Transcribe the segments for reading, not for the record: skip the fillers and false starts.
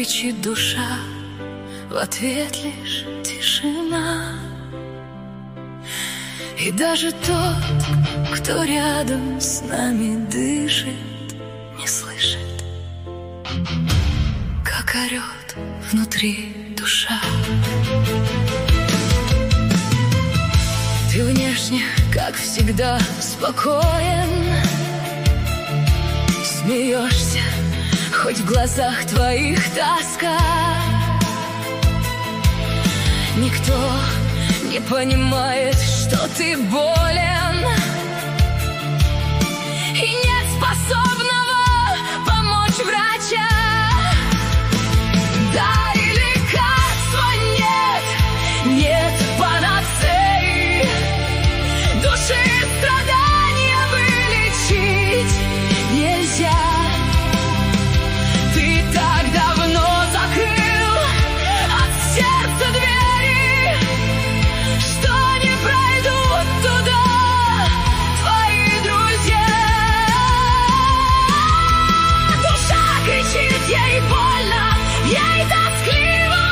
кричит душа, в ответ лишь тишина. И даже тот, кто рядом с нами дышит, не слышит, как орет внутри душа. Ты внешне, как всегда, спокоен, смеешься, хоть в глазах твоих тоска. Никто не понимает, что ты болен, и нет способного помочь врача. Да, и лекарства нет, нет панацеи, души страдания вылечить нельзя. Ты так давно закрыл от сердца двери, что не пройдут туда твои друзья. Душа кричит, ей больно, ей тоскливо.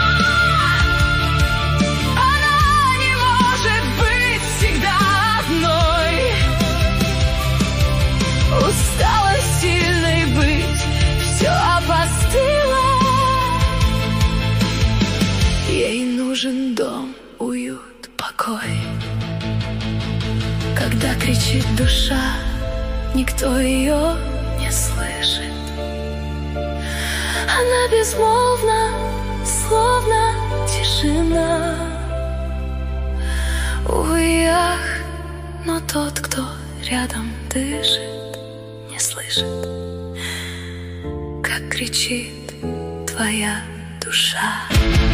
Она не может быть всегда одной. Устала сильной быть, все опостыло. Ей нужен дом, уют, покой. Когда кричит душа, никто ее не слышит. Она безмолвна, словно тишина. Увы, ах, но тот, кто рядом дышит, не слышит, как кричит твоя душа.